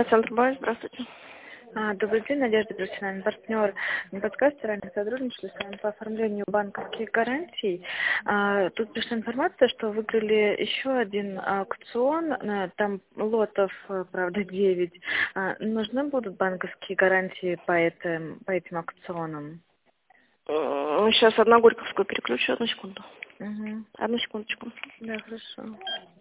Центробанк, здравствуйте. Добрый день, Надежда, профессиональный партнер. Не подскажете, ранее сотрудничали с вами по оформлению банковских гарантий. Тут пришла информация, что выиграли еще один аукцион, там лотов, правда, 9. Нужны будут банковские гарантии по этим аукционам? Сейчас одна Горьковскую переключу, одну секунду. Угу. Одну секундочку. Да, хорошо.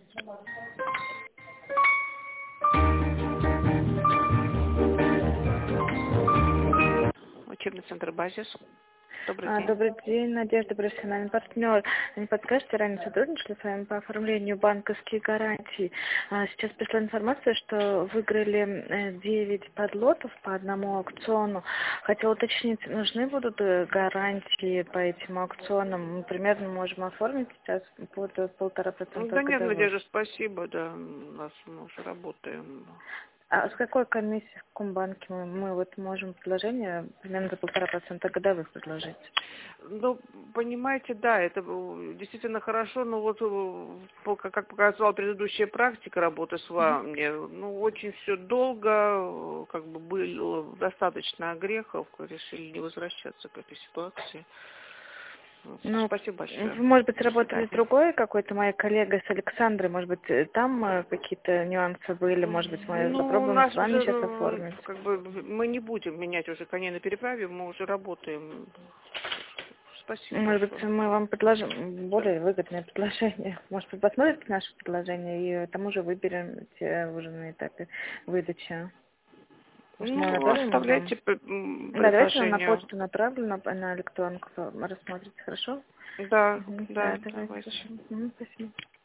Учебный центр «Базис». Добрый день. Добрый день, Надежда, профессиональный партнер. Не подскажете, ранее сотрудничали с вами по оформлению банковских гарантий. Сейчас пришла информация, что выиграли 9 подлотов по одному аукциону. Хотела уточнить, нужны будут гарантии по этим аукционам? Мы примерно можем оформить сейчас под 1,5% Да нет, годовых. Надежда, спасибо, да, мы уже работаем. А с какой комиссией, в каком банке мы вот можем предложение примерно за 1,5% годовых предложить? Ну, понимаете, да, это действительно хорошо, но вот, как показала предыдущая практика работы с вами, ну, очень все долго, как бы было достаточно огрехов, решили не возвращаться к этой ситуации. Ну, Спасибо большое. вы, может быть, работали с другой какой-то моей коллегой, с Александрой, может быть, там какие-то нюансы были, может быть, мы попробуем нас с вами уже, сейчас оформить. как бы, мы не будем менять уже коней на переправе, мы уже работаем. Спасибо Может быть, большое. мы вам предложим более выгодное предложение. Может, вы посмотрите наше предложение и тому же выберем уже на этапе выдачи. Может, мы направим Оставляйте вам? Да, давайте вам на предложение. почту направлю, на электронку рассмотрите, хорошо? Да, Да, да, давайте. давайте. Спасибо.